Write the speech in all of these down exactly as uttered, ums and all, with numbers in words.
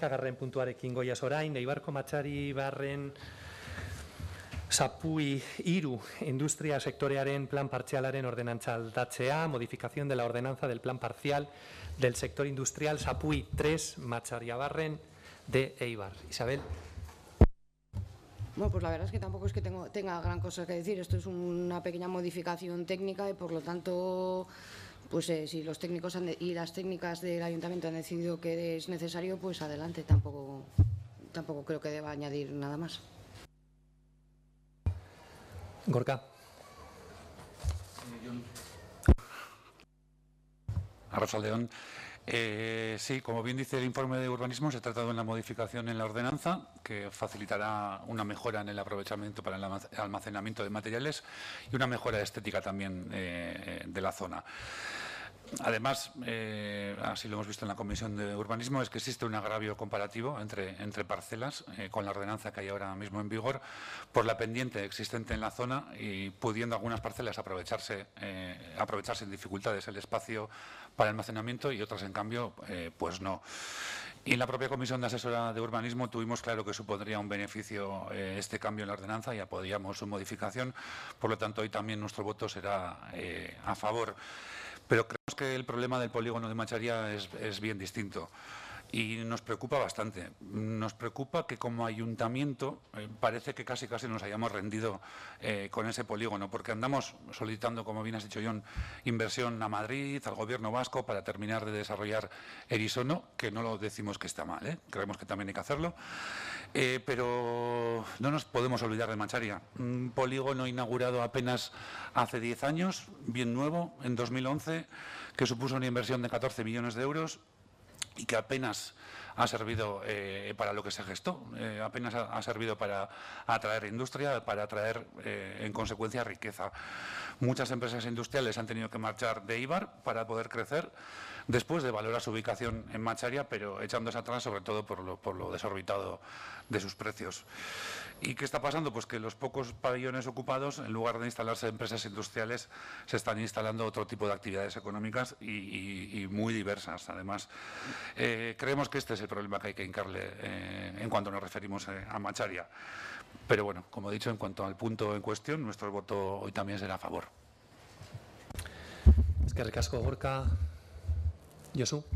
hamaikagarren puntuarekin goiaz orain, Eibarko Matxari barren Sapui hiru industria sektorearen plan partzialaren ordenantza aldatzea, modificación de la ordenanza del plan parcial del sector industrial Sapui tres Matxariabarren de Eibar. Isabel. Bueno, pues la verdad es que tampoco es que tengo, tenga gran cosa que decir. Esto es una pequeña modificación técnica y por lo tanto, pues eh, si los técnicos han de, y las técnicas del ayuntamiento han decidido que es necesario, pues adelante. Tampoco, tampoco creo que deba añadir nada más. Gorka. Arratsaldeon. Eh, sí, como bien dice el informe de urbanismo, se trata de una modificación en la ordenanza que facilitará una mejora en el aprovechamiento para el almacenamiento de materiales y una mejora estética también eh, de la zona. Además, eh, así lo hemos visto en la Comisión de Urbanismo, es que existe un agravio comparativo entre, entre parcelas eh, con la ordenanza que hay ahora mismo en vigor por la pendiente existente en la zona y pudiendo algunas parcelas aprovecharse, eh, aprovecharse sin dificultades el espacio para almacenamiento y otras, en cambio, eh, pues no. Y en la propia Comisión de Asesora de Urbanismo tuvimos claro que supondría un beneficio eh, este cambio en la ordenanza y apoyamos su modificación. Por lo tanto, hoy también nuestro voto será eh, a favor. Pero creemos que el problema del polígono de Macharia es, es bien distinto y nos preocupa bastante. Nos preocupa que como ayuntamiento eh, parece que casi casi nos hayamos rendido eh, con ese polígono, porque andamos solicitando, como bien has dicho, John, inversión a Madrid, al Gobierno vasco, para terminar de desarrollar Erisono, que no lo decimos que está mal, ¿eh? Creemos que también hay que hacerlo. Eh, pero no nos podemos olvidar de Macharia, un polígono inaugurado apenas hace diez años, bien nuevo, en dos mil once, que supuso una inversión de catorce millones de euros y que apenas ha servido eh, para lo que se gestó, eh, apenas ha, ha servido para atraer industria, para atraer, eh, en consecuencia, riqueza. Muchas empresas industriales han tenido que marchar de Eibar para poder crecer, después de valorar su ubicación en Macharia, pero echándose atrás sobre todo por lo, por lo desorbitado de sus precios. ¿Y qué está pasando? Pues que los pocos pabellones ocupados, en lugar de instalarse empresas industriales, se están instalando otro tipo de actividades económicas y, y, y muy diversas. Además, eh, creemos que este es el problema que hay que hincarle eh, en cuanto nos referimos eh, a Macharia. Pero bueno, como he dicho, en cuanto al punto en cuestión, nuestro voto hoy también será a favor. Eskerrik asko, Gorka. Josu.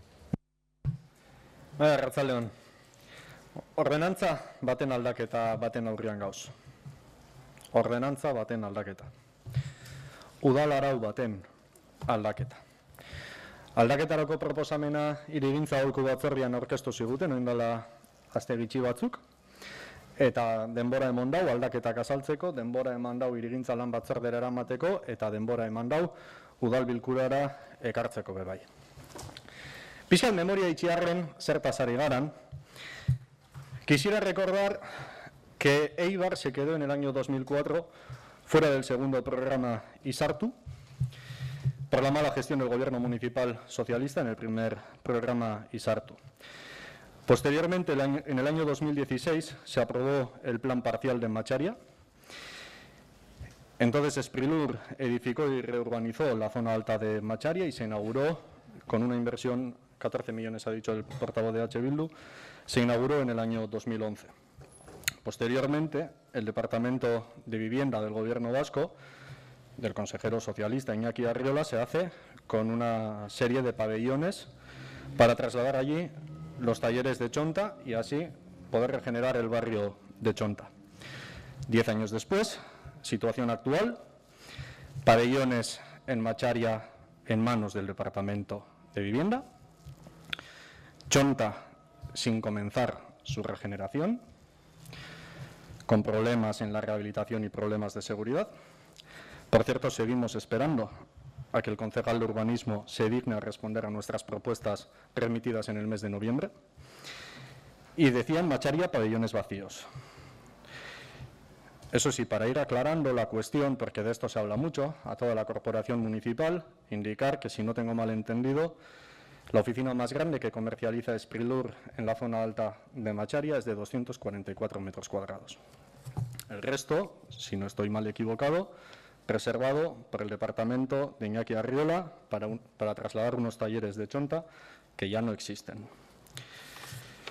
Bai, arratsaldeon. Ordenantza baten aldaketa baten aurrian gauz. Ordenantza baten aldaketa. Udal arau baten aldaketa. Aldaketarako proposamena hirigintza aholku batzordean aurkeztu ziguten, orain dela aste gitxi batzuk, eta denbora eman dau aldaketak azaltzeko, denbora eman dau hirigintza lan batzordera eramateko, eta denbora eman dau udal bilkurara ekartzeko be bai. Pixkat memoria itxiarren zertaz ari garan. Quisiera recordar que Eibar se quedó en el año dos mil cuatro fuera del segundo programa Isartu, por la mala gestión del gobierno municipal socialista en el primer programa Isartu. Posteriormente, en el año dos mil dieciséis, se aprobó el plan parcial de Macharia. Entonces, Sprilur edificó y reurbanizó la zona alta de Macharia y se inauguró con una inversión, catorce millones ha dicho el portavoz de H. Bildu, se inauguró en el año dos mil once. Posteriormente, el Departamento de Vivienda del Gobierno vasco, del consejero socialista Iñaki Arriola, se hace con una serie de pabellones para trasladar allí los talleres de Chonta y así poder regenerar el barrio de Chonta. Diez años después, situación actual, pabellones en Macharia en manos del Departamento de Vivienda, Chonta sin comenzar su regeneración, con problemas en la rehabilitación y problemas de seguridad. Por cierto, seguimos esperando a que el concejal de urbanismo se digne a responder a nuestras propuestas remitidas en el mes de noviembre. Y decían Macharia pabellones vacíos. Eso sí, para ir aclarando la cuestión, porque de esto se habla mucho, a toda la corporación municipal, indicar que, si no tengo mal entendido, la oficina más grande que comercializa Sprilur en la zona alta de Macharia es de doscientos cuarenta y cuatro metros cuadrados. El resto, si no estoy mal equivocado, reservado por el departamento de Iñaki Arriola para, un, para trasladar unos talleres de Chonta que ya no existen.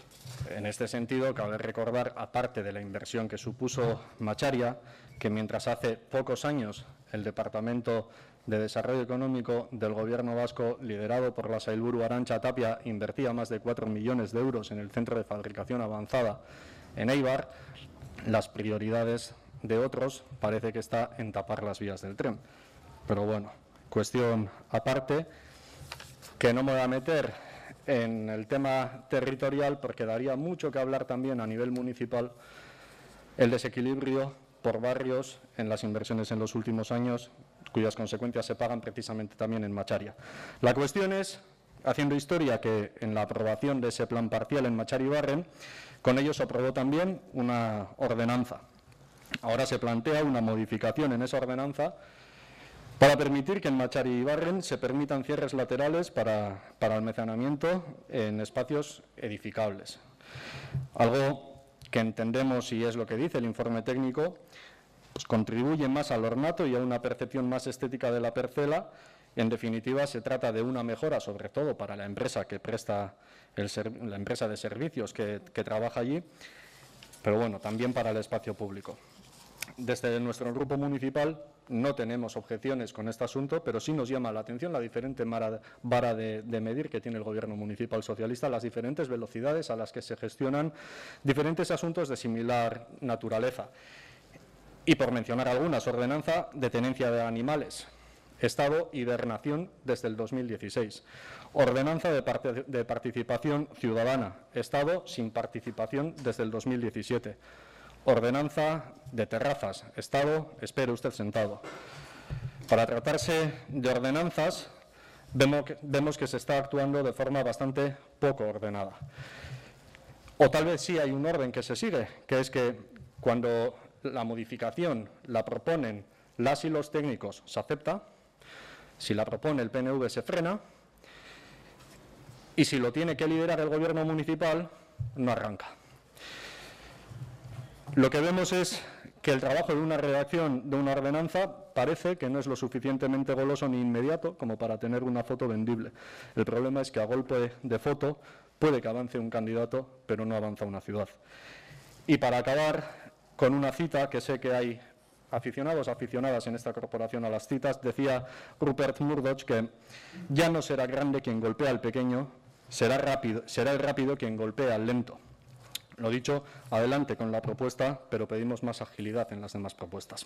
En este sentido, cabe recordar, aparte de la inversión que supuso Macharia, que mientras hace pocos años el Departamento de Desarrollo Económico del Gobierno vasco, liderado por la sailburu Arantxa Tapia, invertía más de cuatro millones de euros en el Centro de Fabricación Avanzada en Eibar, las prioridades de otros parece que está en tapar las vías del tren. Pero bueno, cuestión aparte, que no me voy a meter en el tema territorial porque daría mucho que hablar también a nivel municipal el desequilibrio por barrios en las inversiones en los últimos años, cuyas consecuencias se pagan precisamente también en Macharia. La cuestión es, haciendo historia, que en la aprobación de ese plan parcial en Macharia-Ibarren, con ello se aprobó también una ordenanza. Ahora se plantea una modificación en esa ordenanza para permitir que en Macharia-Ibarren se permitan cierres laterales para, para almacenamiento en espacios edificables. Algo que entendemos, y es lo que dice el informe técnico, pues contribuye más al ornato y a una percepción más estética de la parcela. En definitiva, se trata de una mejora, sobre todo para la empresa que presta el la empresa de servicios que, que trabaja allí, pero bueno, también para el espacio público. Desde nuestro grupo municipal no tenemos objeciones con este asunto, pero sí nos llama la atención la diferente vara de, de medir que tiene el Gobierno municipal socialista, las diferentes velocidades a las que se gestionan diferentes asuntos de similar naturaleza. Y por mencionar algunas, ordenanza de tenencia de animales, estado hibernación desde el dos mil dieciséis, ordenanza de, part de participación ciudadana, estado sin participación desde el dos mil diecisiete, ordenanza de terrazas, estado, espere usted sentado. Para tratarse de ordenanzas, vemos que, vemos que se está actuando de forma bastante poco ordenada. O tal vez sí hay un orden que se sigue, que es que cuando la modificación la proponen las y los técnicos, se acepta. Si la propone el P N V, se frena. Y si lo tiene que liderar el Gobierno municipal, no arranca. Lo que vemos es que el trabajo de una redacción de una ordenanza parece que no es lo suficientemente goloso ni inmediato como para tener una foto vendible. El problema es que a golpe de foto puede que avance un candidato, pero no avanza una ciudad. Y para acabar con una cita, que sé que hay aficionados, aficionadas en esta corporación a las citas, decía Rupert Murdoch que ya no será grande quien golpea al pequeño, será rápido, será el rápido quien golpea al lento. Lo dicho, adelante con la propuesta, pero pedimos más agilidad en las demás propuestas.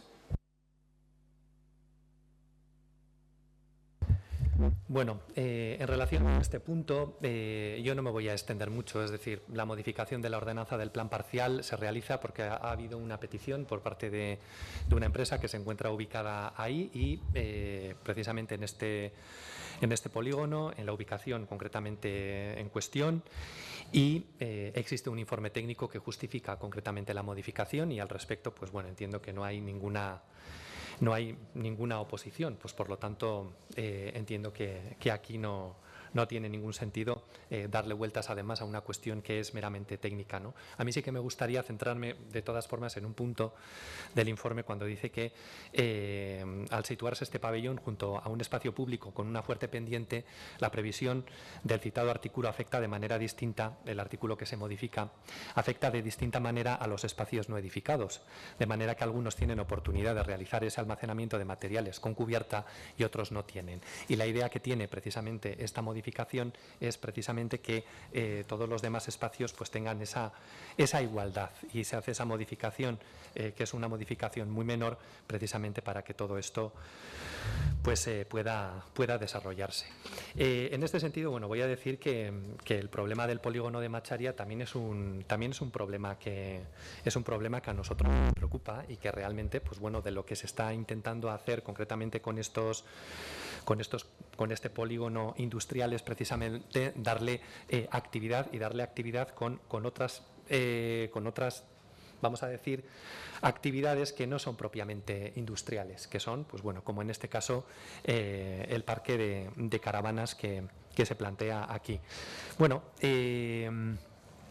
Bueno, eh, en relación a este punto, eh, yo no me voy a extender mucho, es decir, la modificación de la ordenanza del plan parcial se realiza porque ha, ha habido una petición por parte de, de una empresa que se encuentra ubicada ahí y eh, precisamente en este, en este polígono, en la ubicación concretamente en cuestión, y eh, existe un informe técnico que justifica concretamente la modificación y al respecto, pues bueno, entiendo que no hay ninguna... No hay ninguna oposición, pues por lo tanto eh, entiendo que, que aquí no, no tiene ningún sentido eh, darle vueltas además a una cuestión que es meramente técnica, ¿no? A mí sí que me gustaría centrarme de todas formas en un punto del informe cuando dice que eh, al situarse este pabellón junto a un espacio público con una fuerte pendiente, la previsión del citado artículo afecta de manera distinta, el artículo que se modifica, afecta de distinta manera a los espacios no edificados, de manera que algunos tienen oportunidad de realizar ese almacenamiento de materiales con cubierta y otros no tienen. Y la idea que tiene precisamente esta modificación es precisamente que eh, todos los demás espacios pues tengan esa, esa igualdad y se hace esa modificación, eh, que es una modificación muy menor, precisamente para que todo esto pues eh, pueda, pueda desarrollarse. Eh, en este sentido, bueno, voy a decir que, que el problema del polígono de Macharia también es un también es un problema que es un problema que a nosotros nos preocupa y que realmente, pues bueno, de lo que se está intentando hacer concretamente con estos con estos con este polígono industrial es precisamente darle eh, actividad y darle actividad con con otras eh, con otras vamos a decir, actividades que no son propiamente industriales, que son, pues bueno, como en este caso, eh, el parque de, de caravanas que, que se plantea aquí. Bueno, eh,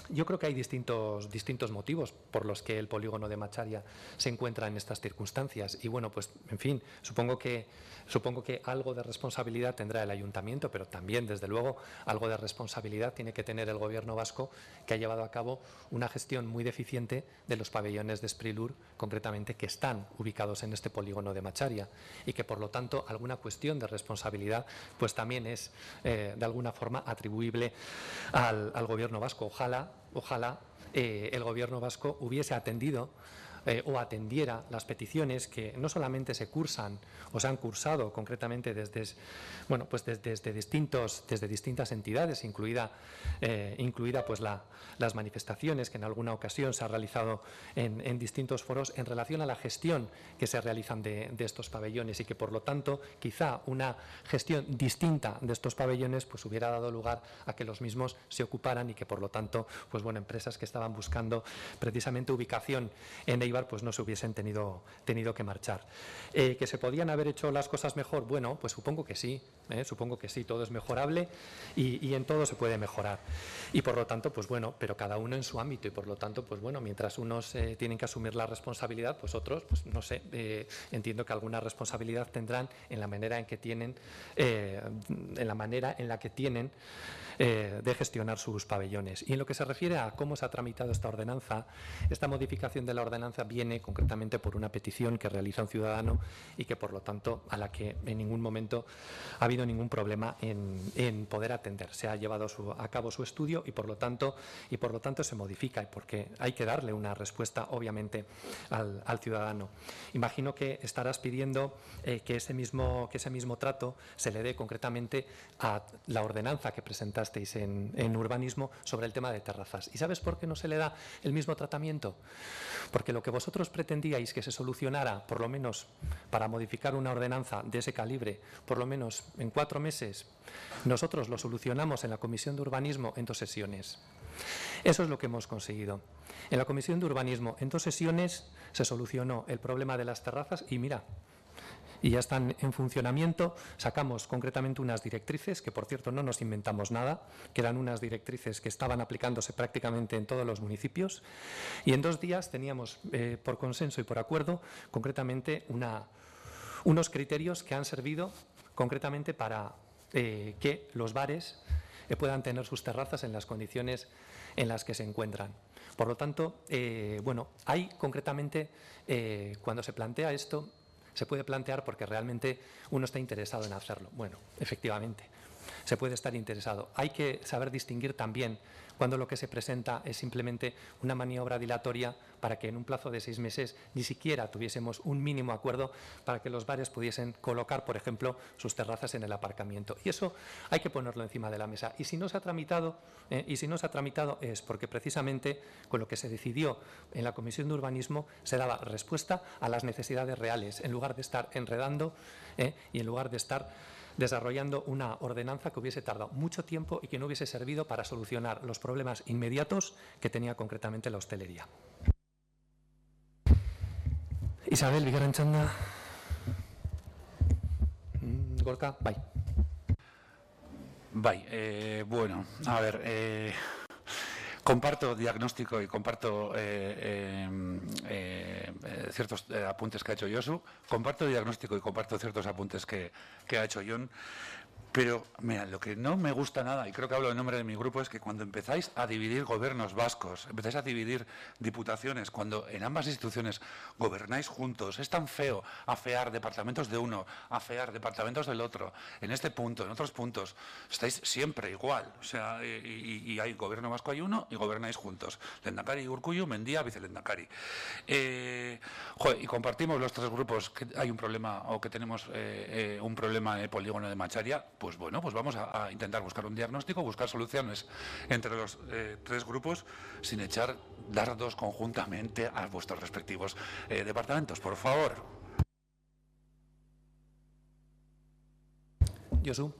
Yo creo que hay distintos, distintos motivos por los que el polígono de Macharia se encuentra en estas circunstancias. Y bueno, pues, en fin, supongo que, supongo que algo de responsabilidad tendrá el ayuntamiento, pero también, desde luego, algo de responsabilidad tiene que tener el Gobierno vasco, que ha llevado a cabo una gestión muy deficiente de los pabellones de Sprilur, concretamente, que están ubicados en este polígono de Macharia, y que, por lo tanto, alguna cuestión de responsabilidad pues también es, eh, de alguna forma, atribuible al, al Gobierno vasco. Ojalá Ojalá eh, el Gobierno vasco hubiese atendido eh, o atendiera las peticiones que no solamente se cursan o se han cursado concretamente desde, bueno, pues desde, desde, distintos, desde distintas entidades, incluida, eh, incluida pues la, las manifestaciones que en alguna ocasión se ha realizado en, en distintos foros en relación a la gestión que se realizan de, de estos pabellones, y que, por lo tanto, quizá una gestión distinta de estos pabellones pues hubiera dado lugar a que los mismos se ocuparan, y que, por lo tanto, pues bueno, empresas que estaban buscando precisamente ubicación en Eibar pues no se hubiesen tenido, tenido que marchar. Eh, ¿Que se podían haber hecho las cosas mejor? Bueno, pues supongo que sí, ¿eh? supongo que sí, todo es mejorable y, y en todo se puede mejorar. Y por lo tanto, pues bueno, pero cada uno en su ámbito, y por lo tanto, pues bueno, mientras unos eh, tienen que asumir la responsabilidad, pues otros, pues no sé, eh, entiendo que alguna responsabilidad tendrán en la manera en que tienen, eh, en la manera en la que tienen eh, de gestionar sus pabellones. Y en lo que se refiere a cómo se ha tramitado esta ordenanza, esta modificación de la ordenanza viene concretamente por una petición que realiza un ciudadano, y que, por lo tanto, a la que en ningún momento ha habido ningún problema en, en poder atender. Se ha llevado su, a cabo su estudio y por lo tanto y por lo tanto se modifica, y porque hay que darle una respuesta, obviamente, al, al ciudadano. Imagino que estarás pidiendo eh, que ese mismo que ese mismo trato se le dé concretamente a la ordenanza que presentasteis en, en urbanismo sobre el tema de terrazas. ¿Y sabes por qué no se le da el mismo tratamiento? Porque lo que vosotros pretendíais que se solucionara, por lo menos para modificar una ordenanza de ese calibre, por lo menos en cuatro meses, nosotros lo solucionamos en la Comisión de Urbanismo en dos sesiones. Eso es lo que hemos conseguido. En la Comisión de Urbanismo, en dos sesiones, se solucionó el problema de las terrazas y mira, y ya están en funcionamiento. Sacamos concretamente unas directrices, que por cierto no nos inventamos nada, que eran unas directrices que estaban aplicándose prácticamente en todos los municipios, y en dos días teníamos, eh, por consenso y por acuerdo, concretamente una, unos criterios que han servido concretamente para eh, que los bares eh, puedan tener sus terrazas en las condiciones en las que se encuentran. Por lo tanto, eh, bueno, hay concretamente, eh, cuando se plantea esto, se puede plantear porque realmente uno está interesado en hacerlo. Bueno, efectivamente, se puede estar interesado. Hay que saber distinguir también cuando lo que se presenta es simplemente una maniobra dilatoria para que en un plazo de seis meses ni siquiera tuviésemos un mínimo acuerdo para que los bares pudiesen colocar, por ejemplo, sus terrazas en el aparcamiento. Y eso hay que ponerlo encima de la mesa. Y si no se ha tramitado, eh, y si no se ha tramitado es porque precisamente con lo que se decidió en la Comisión de Urbanismo se daba respuesta a las necesidades reales, en lugar de estar enredando eh, y en lugar de estar desarrollando una ordenanza que hubiese tardado mucho tiempo y que no hubiese servido para solucionar los problemas inmediatos que tenía concretamente la hostelería. Isabel, bigarren txanda. Gorka, bai. Bai, eh, bueno, a ver, eh, comparto diagnóstico y comparto eh, eh, eh, ciertos eh, apuntes que ha hecho Josu, comparto diagnóstico y comparto ciertos apuntes que, que ha hecho Jon, pero mira, lo que no me gusta nada, y creo que hablo en nombre de mi grupo, es que cuando empezáis a dividir gobiernos vascos, empezáis a dividir diputaciones, cuando en ambas instituciones gobernáis juntos, es tan feo afear departamentos de uno, afear departamentos del otro, en este punto, en otros puntos, estáis siempre igual, o sea, y, y, y hay gobierno vasco, hay uno, y gobernáis juntos, Lehendakari y Urkullu, Mendia, Vicelendakari. Eh, joder, y compartimos los tres grupos que hay un problema, o que tenemos eh, eh, un problema en el polígono de Macharia. Pues bueno, pues vamos a, a intentar buscar un diagnóstico, buscar soluciones entre los eh, tres grupos, sin echar dardos conjuntamente a vuestros respectivos eh, departamentos, por favor. Josu.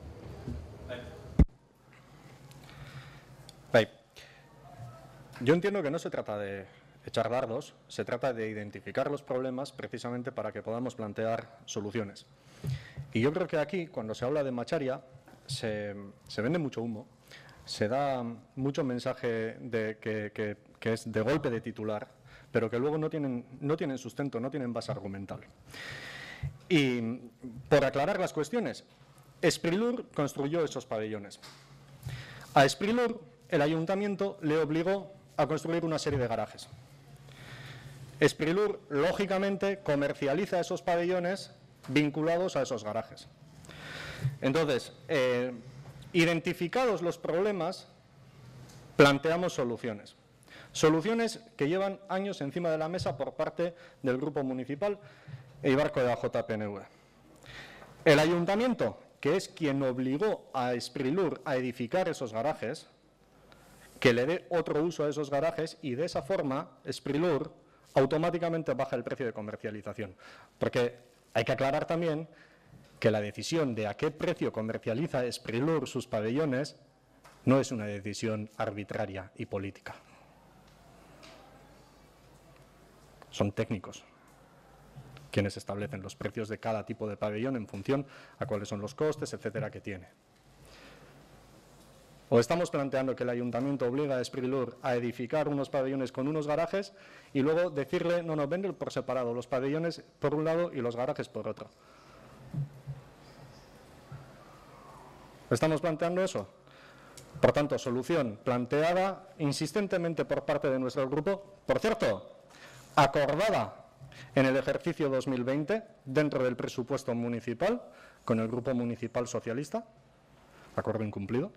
Bai. Yo entiendo que no se trata de echar dardos, se trata de identificar los problemas precisamente para que podamos plantear soluciones. Y yo creo que aquí, cuando se habla de Macharia, se, se vende mucho humo, se da mucho mensaje de que, que, que es de golpe de titular, pero que luego no tienen, no tienen sustento, no tienen base argumental. Y por aclarar las cuestiones, Sprilur construyó esos pabellones. A Sprilur el ayuntamiento le obligó a construir una serie de garajes. Sprilur, lógicamente, comercializa esos pabellones vinculados a esos garajes. Entonces, eh, identificados los problemas, planteamos soluciones. Soluciones que llevan años encima de la mesa por parte del Grupo Municipal Eibarko de la J P N V. El ayuntamiento, que es quien obligó a Sprilur a edificar esos garajes, que le dé otro uso a esos garajes y de esa forma Sprilur automáticamente baja el precio de comercialización. Porque hay que aclarar también que la decisión de a qué precio comercializa Sprilur sus pabellones no es una decisión arbitraria y política. Son técnicos quienes establecen los precios de cada tipo de pabellón en función a cuáles son los costes, etcétera, que tiene. O estamos planteando que el ayuntamiento obliga a Sprilur a edificar unos pabellones con unos garajes y luego decirle, no, no, venden por separado los pabellones por un lado y los garajes por otro. ¿Estamos planteando eso? Por tanto, solución planteada insistentemente por parte de nuestro grupo, por cierto, acordada en el ejercicio dos mil veinte dentro del presupuesto municipal con el Grupo Municipal Socialista, acuerdo incumplido,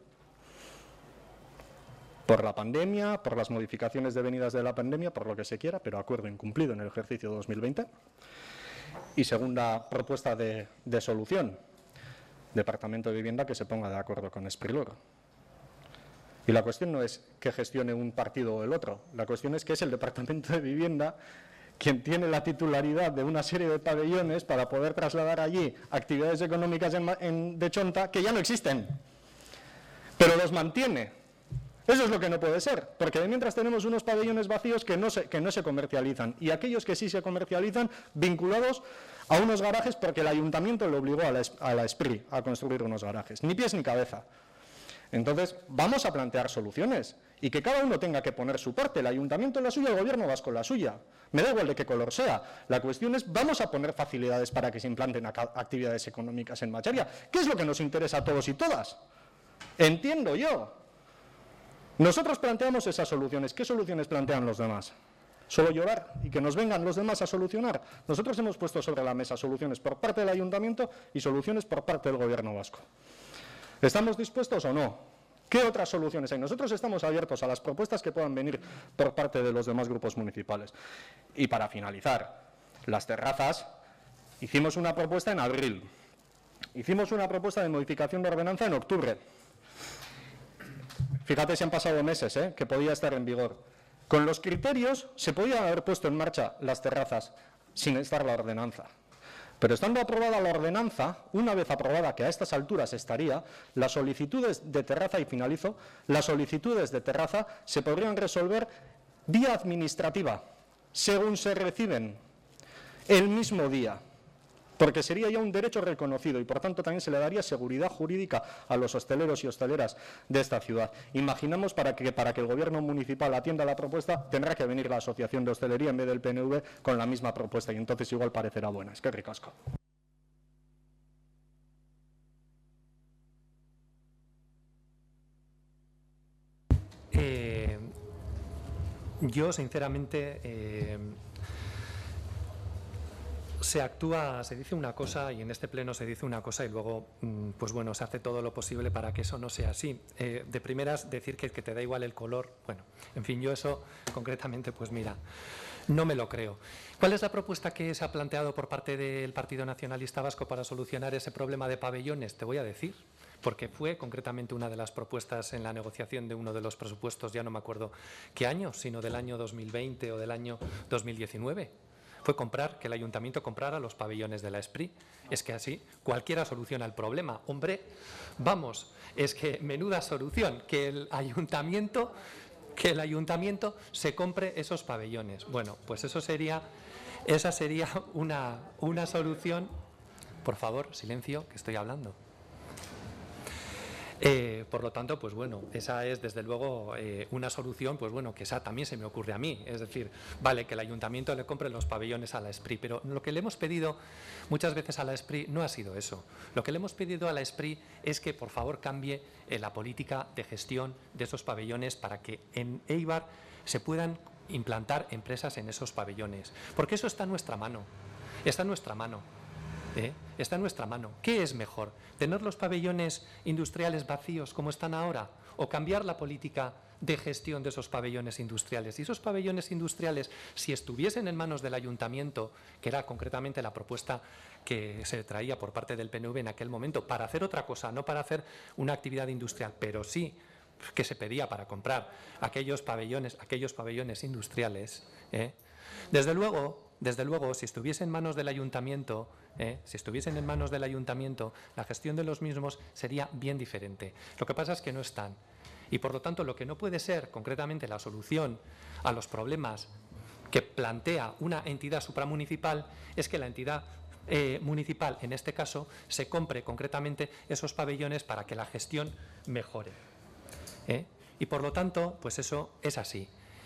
por la pandemia, por las modificaciones devenidas de la pandemia, por lo que se quiera, pero acuerdo incumplido en el ejercicio dos mil veinte. Y segunda propuesta de, de solución, Departamento de Vivienda que se ponga de acuerdo con Sprilur. Y la cuestión no es que gestione un partido o el otro, la cuestión es que es el Departamento de Vivienda quien tiene la titularidad de una serie de pabellones para poder trasladar allí actividades económicas en, en, de Chonta que ya no existen, pero los mantiene. Eso es lo que no puede ser, porque de mientras tenemos unos pabellones vacíos que no se, que no se comercializan y aquellos que sí se comercializan vinculados a unos garajes porque el ayuntamiento le obligó a la, a la Spri a construir unos garajes, ni pies ni cabeza. Entonces, vamos a plantear soluciones y que cada uno tenga que poner su parte, el ayuntamiento la suya, el gobierno vasco la suya. Me da igual de qué color sea. La cuestión es, vamos a poner facilidades para que se implanten actividades económicas en Macharia. ¿Qué es lo que nos interesa a todos y todas? Entiendo yo. Nosotros planteamos esas soluciones. ¿Qué soluciones plantean los demás? ¿Solo llorar y que nos vengan los demás a solucionar? Nosotros hemos puesto sobre la mesa soluciones por parte del ayuntamiento y soluciones por parte del gobierno vasco. ¿Estamos dispuestos o no? ¿Qué otras soluciones hay? Nosotros estamos abiertos a las propuestas que puedan venir por parte de los demás grupos municipales. Y para finalizar, las terrazas, hicimos una propuesta en abril, hicimos una propuesta de modificación de ordenanza en octubre. Fíjate si han pasado meses, ¿eh?, que podía estar en vigor. Con los criterios se podían haber puesto en marcha las terrazas sin estar la ordenanza. Pero estando aprobada la ordenanza, una vez aprobada, que a estas alturas estaría, las solicitudes de terraza, y finalizo, las solicitudes de terraza se podrían resolver vía administrativa, según se reciben, el mismo día, porque sería ya un derecho reconocido y por tanto también se le daría seguridad jurídica a los hosteleros y hosteleras de esta ciudad. Imaginamos para que, para que el gobierno municipal atienda la propuesta, tendrá que venir la Asociación de Hostelería en vez del P N V con la misma propuesta y entonces igual parecerá buena. Es que ricasco. Eh, yo, sinceramente, eh, se actúa, se dice una cosa y en este pleno se dice una cosa y luego, pues bueno, se hace todo lo posible para que eso no sea así. Eh, de primeras, decir que, que te da igual el color, bueno, en fin, yo eso concretamente, pues mira, no me lo creo. ¿Cuál es la propuesta que se ha planteado por parte del Partido Nacionalista Vasco para solucionar ese problema de pabellones? Te voy a decir, porque fue concretamente una de las propuestas en la negociación de uno de los presupuestos, ya no me acuerdo qué año, sino del año dos mil veinte o del año dos mil diecinueve. Fue comprar, que el ayuntamiento comprara los pabellones de la Spri. Es que así cualquiera soluciona el problema. Hombre, vamos, es que menuda solución, que el ayuntamiento, que el ayuntamiento se compre esos pabellones. Bueno, pues eso sería, esa sería una, una solución. Por favor, silencio, que estoy hablando. Eh, por lo tanto, pues bueno, esa es desde luego eh, una solución, pues bueno, que esa también se me ocurre a mí. Es decir, vale, que el ayuntamiento le compre los pabellones a la Espri, pero lo que le hemos pedido muchas veces a la Espri no ha sido eso. Lo que le hemos pedido a la Espri es que por favor cambie eh, la política de gestión de esos pabellones para que en Eibar se puedan implantar empresas en esos pabellones. Porque eso está en nuestra mano, está en nuestra mano. ¿Eh? Está en nuestra mano. ¿Qué es mejor? ¿Tener los pabellones industriales vacíos como están ahora? ¿O cambiar la política de gestión de esos pabellones industriales? Y esos pabellones industriales, si estuviesen en manos del ayuntamiento, que era concretamente la propuesta que se traía por parte del P N V en aquel momento, para hacer otra cosa, no para hacer una actividad industrial, pero sí que se pedía para comprar aquellos pabellones, aquellos pabellones industriales, ¿eh? Desde luego, desde luego, si estuviese en manos del ayuntamiento, ¿eh? si estuviesen en manos del ayuntamiento, la gestión de los mismos sería bien diferente. Lo que pasa es que no están. Y por lo tanto, lo que no puede ser concretamente la solución a los problemas que plantea una entidad supramunicipal es que la entidad eh, municipal, en este caso, se compre concretamente esos pabellones para que la gestión mejore. ¿Eh? Y por lo tanto, pues eso es así.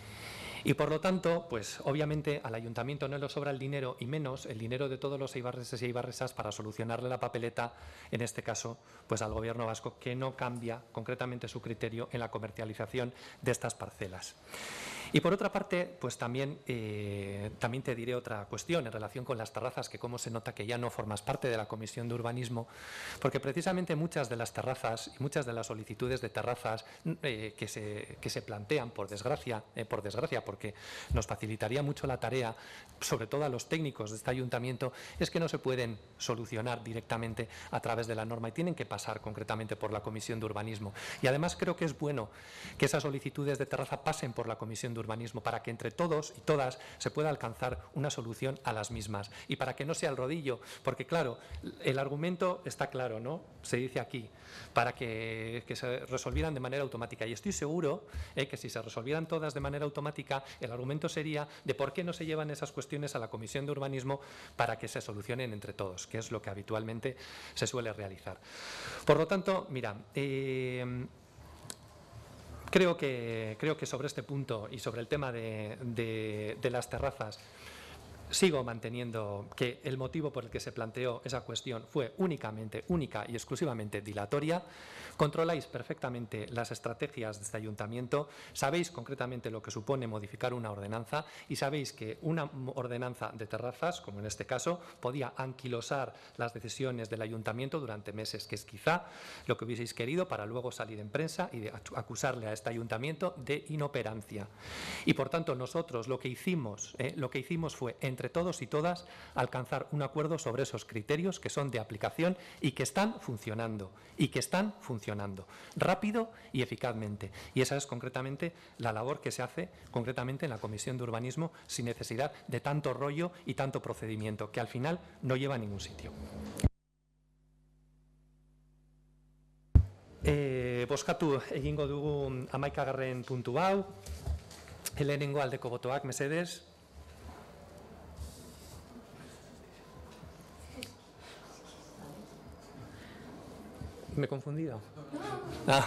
Y por lo tanto, pues obviamente al ayuntamiento no le sobra el dinero y menos el dinero de todos los eibarreses y eibarresas para solucionarle la papeleta, en este caso, pues al gobierno vasco, que no cambia concretamente su criterio en la comercialización de estas parcelas. Y por otra parte, pues también, eh, también te diré otra cuestión en relación con las terrazas, que cómo se nota que ya no formas parte de la Comisión de Urbanismo, porque precisamente muchas de las terrazas y muchas de las solicitudes de terrazas eh, que, se, que se plantean, por desgracia, eh, por desgracia, porque nos facilitaría mucho la tarea, sobre todo a los técnicos de este ayuntamiento, es que no se pueden solucionar directamente a través de la norma y tienen que pasar concretamente por la Comisión de Urbanismo. Y además creo que es bueno que esas solicitudes de terraza pasen por la Comisión de Urbanismo para que entre todos y todas se pueda alcanzar una solución a las mismas y para que no sea el rodillo, porque claro, el argumento está claro, ¿no? Se dice aquí, para que, que se resolvieran de manera automática, y estoy seguro eh, que si se resolvieran todas de manera automática, el argumento sería de por qué no se llevan esas cuestiones a la Comisión de Urbanismo para que se solucionen entre todos, que es lo que habitualmente se suele realizar. Por lo tanto, mira, eh, Creo que, creo que sobre este punto y sobre el tema de, de, de las terrazas sigo manteniendo que el motivo por el que se planteó esa cuestión fue únicamente, única y exclusivamente dilatoria. Controláis perfectamente las estrategias de este ayuntamiento, sabéis concretamente lo que supone modificar una ordenanza y sabéis que una ordenanza de terrazas, como en este caso, podía anquilosar las decisiones del ayuntamiento durante meses, que es quizá lo que hubieseis querido para luego salir en prensa y de acusarle a este ayuntamiento de inoperancia. Y por tanto nosotros lo que hicimos, eh, lo que hicimos fue entre todos y todas alcanzar un acuerdo sobre esos criterios que son de aplicación y que están funcionando, y que están funcionando rápido y eficazmente. Y esa es concretamente la labor que se hace concretamente en la Comisión de Urbanismo sin necesidad de tanto rollo y tanto procedimiento, que al final no lleva a ningún sitio. Eh, boskatu egingo dugu hamaikagarren puntu hau, lehenengo aldeko botoak mesedez. ¿Me he confundido? Ah.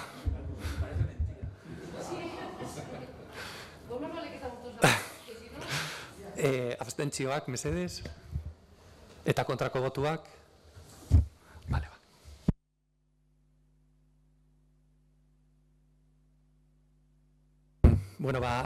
eh, abstentzioak, mesedez. Eta kontrako botuak. Vale, va. Bueno, ba,